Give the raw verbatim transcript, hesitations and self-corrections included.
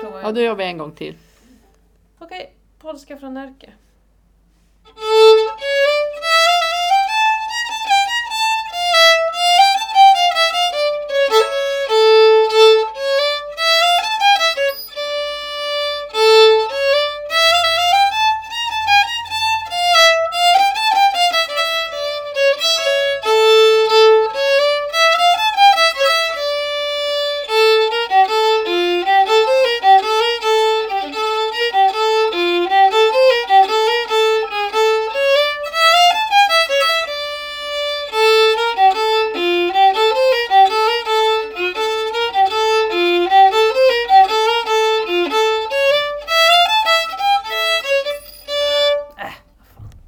provar jag. Ja, då gör vi en gång till. Okej, polska från Närke.